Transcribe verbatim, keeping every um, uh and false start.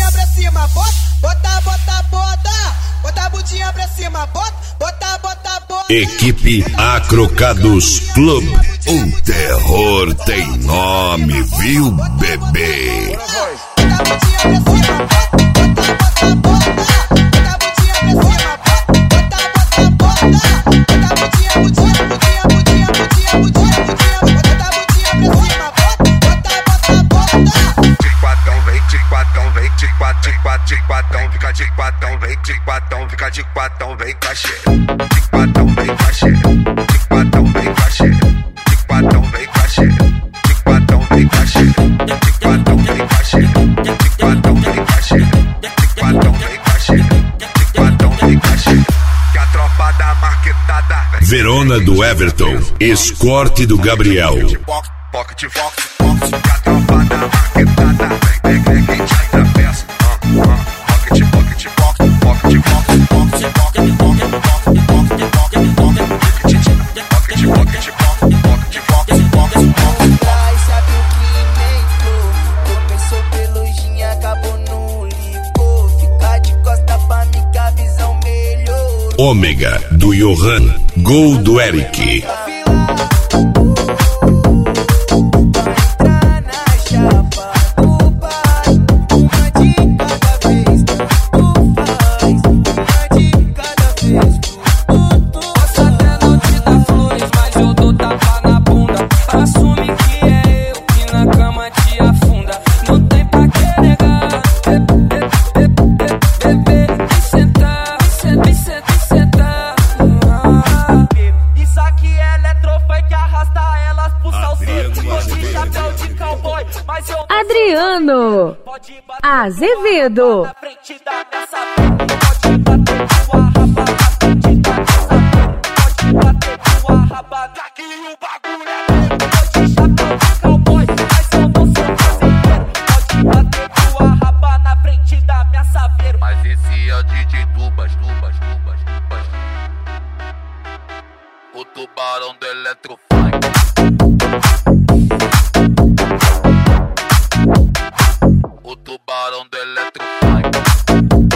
bundinha pra cima, bota, bota, bota, bota. Bota a bundinha pra cima, bota, bota, bota, bota. Equipe Acrocados Club. O terror tem nome, viu, bebê? Bota a bundinha pra cima, bota, bota, bota, bota. Bota a bundinha pra cima, bota, bota, bota, bota. Bota a bundinha, bundinha, bundinha, bundinha, bundinha, bundinha, bundinha. Bota a bundinha pra cima, bota, bota, bota, bota. Tic-quatão, vem, tic-quatão, vem, tic-quat, tic-quat, tic-quatão, fica tic-quatão, vem, tic-quatão, fica tic-quatão, vem, cachê. Tic-quatão, vem, cachê. Tic-quatão, vem, cachê. Tic-quatão, vem, cachê. Tic-quatão, vem, cachê. Tic-quatão, vem, cachê. Tic-quatão, vem, cachê. Tic-quatão, vem, cachê. Tic-quatão, vem, cachê. Que a tropa da marquetada. Verona do Everton, escorte do Gabriel. Pocket, pocket, pocket, que a tropa da marquetada. Vem, vem, vem, quem te atravessa. Pocket, pocket, pocket, pocket, pocket, pocket, pocket, pocket, pocket, pocket, pocket, pocket, pocket, pocket, pocket, pocket, pocket. Ai, sabe o que inventou? Começou pelujinha, acabou no licor. Ficar de costa pra mim que a visão melhorou. Ômega do Johan, gol do Eric. Adriano Azevedo. Mas esse é o D J Tubas, Tubas, Tubas, Tubas. O tubarão do Eletrofunk. O tubarão do Eletrofunk.